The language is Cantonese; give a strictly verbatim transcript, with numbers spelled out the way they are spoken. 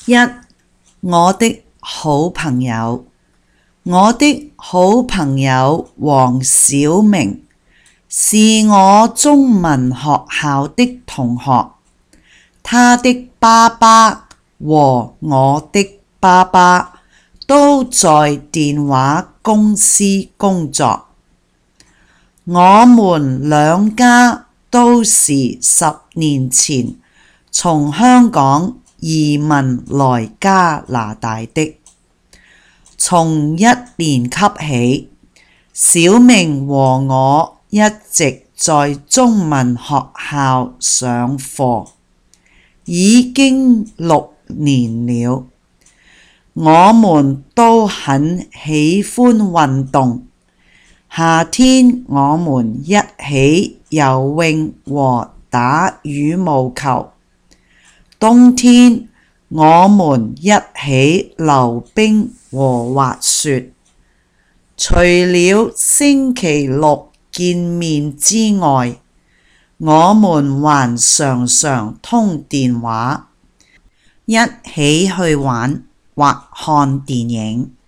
一、我的好朋友。我的好朋友黃小明是我中文學校的同學，他的爸爸和我的爸爸都在電話公司工作。我們兩家都是十年前從香港移民來加拿大的。從一年級起，小明和我一直在中文學校上課，已經六年了。我們都很喜歡運動，夏天我們一起游泳和打羽毛球，冬天我們一起溜冰和滑雪。除了星期六見面之外，我們還常常通電話，一起去玩或看電影。